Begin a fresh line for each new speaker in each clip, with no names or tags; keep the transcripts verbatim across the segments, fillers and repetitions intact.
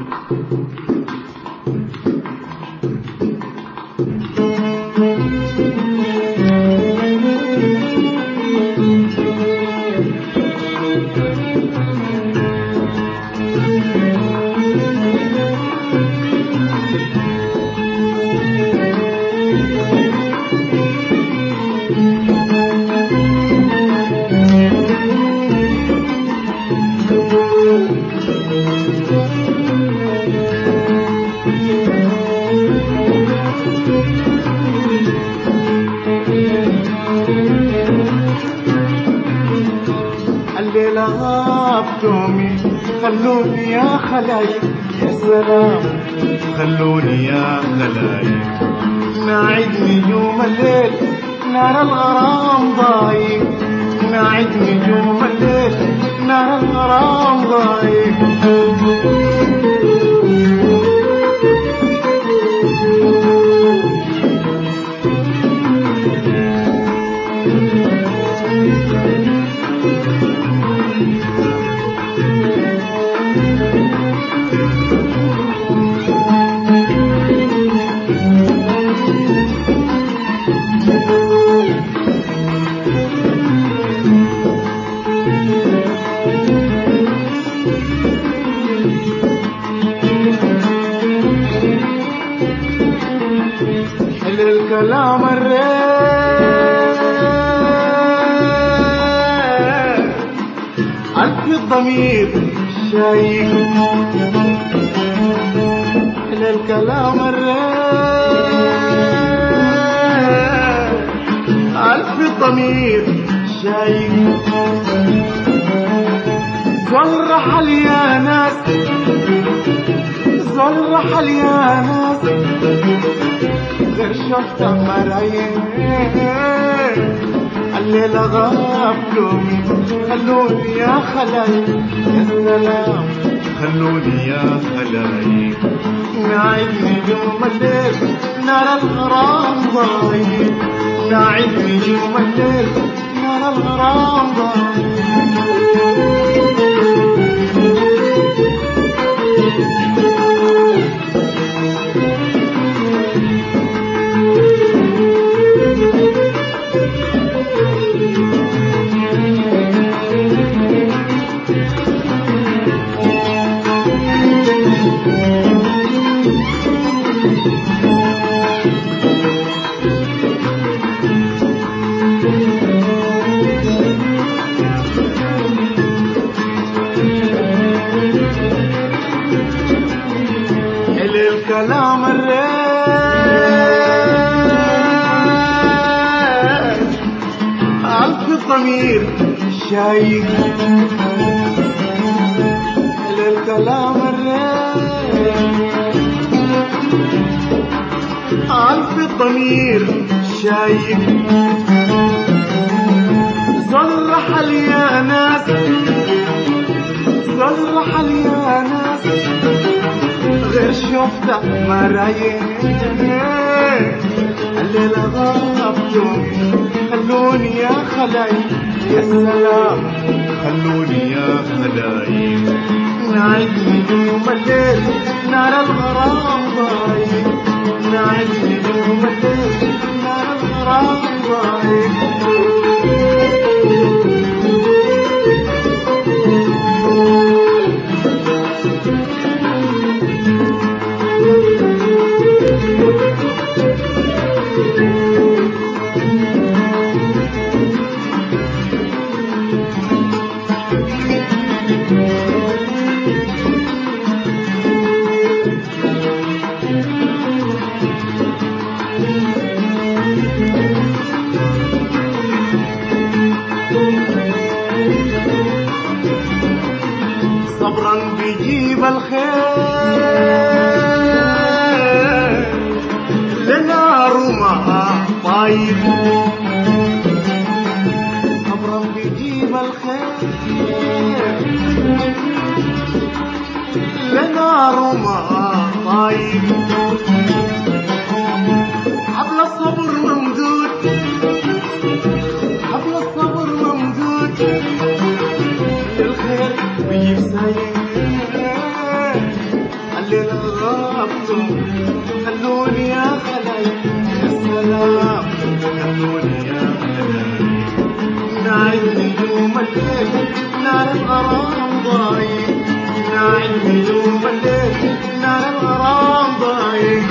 الليلة غابتومي خلوني يا خلايق، يا سلام خلوني يا خلايق. ناعد نجوم الليل نار الغرام ضايق، ناعد نجوم الليل نار الغرام ضايق. الكلام الريح ألف الضمير شايق، الكلام الريح ألف الضمير شايق. زول رحل يا ناس، زول رحل يا ناس، غير شفت مرايين. الليلة غابتومي خلوني يا خلايق، يا سلام خلوني يا خلايق. ناعد نجوم الليل نار الغرام ضايق، ناعد نجوم الليل نار الغرام ضايق. الكلام الريح ألف ضمير شايق، الكلام الريح ألف ضمير شايق. زول رحل يا ناس، زول رحل يا ناس، غير شفت مرايين. الليلة غابتومي خلوني يا خلايق، يا سلام خلوني يا خلايق. ناعد نجوم الليل نار الغرام ضايق، ناعد نجوم الليل نار الغرام ضايق. صبرا بيجيب الخير لنار ما طايب، صبرا بيجيب الخير لنار ما طايب. حبل الصبر ممدود، حبل الصبر ممدود، للخير بيجيب سايق. غرامكم خلوني يا خلايا يا سلام خلوني يا خلايا ناعد نجوم الليل نار الغرام ضايق ناعد نجوم الليل نار الغرام ضايق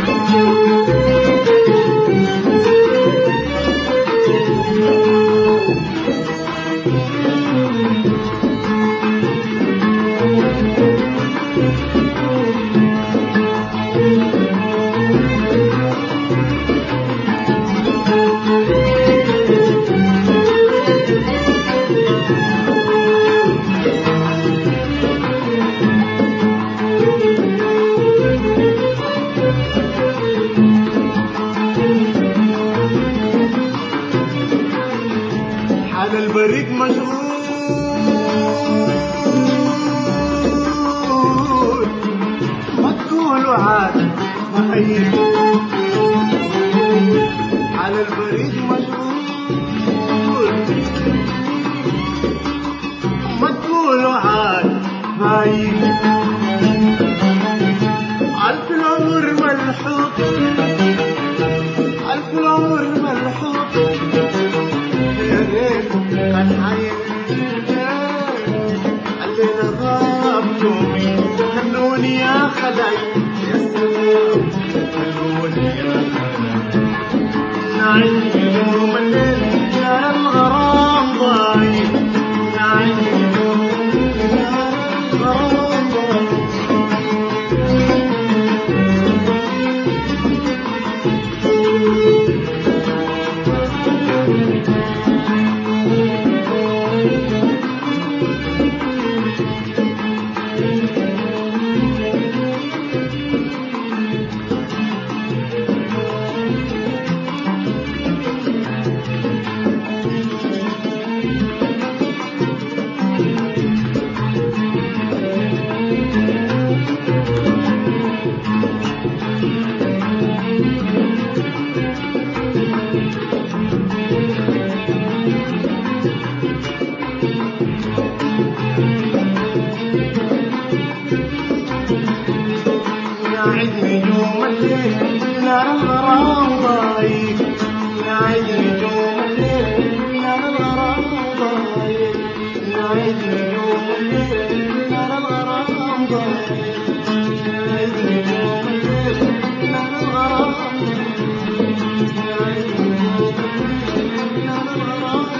حال البريد مشغول ما تقولوا عاد مهيب حال البريد مشغول ما تقولوا عاد مهيب ألف العمر ملحوق ألف العمر ملحوق يا ريت كان حي الليلة غابتم خلوني يا خلاي يا سلام خلوني يا خلاي نعيش يوم الليل يا الغرام ضايق نعيش يوم الليل يا الغرام ضايق ناعد نجوم الليل نار الغرام ضايق ناعد نجوم الليل نار الغرام ضايق ناعد نجوم الليل نار الغرام ضايق ناعد نجوم الليل نار الغرام ناعد نجوم الليل نار الغرام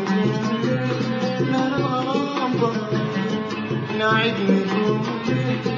ناعد نجوم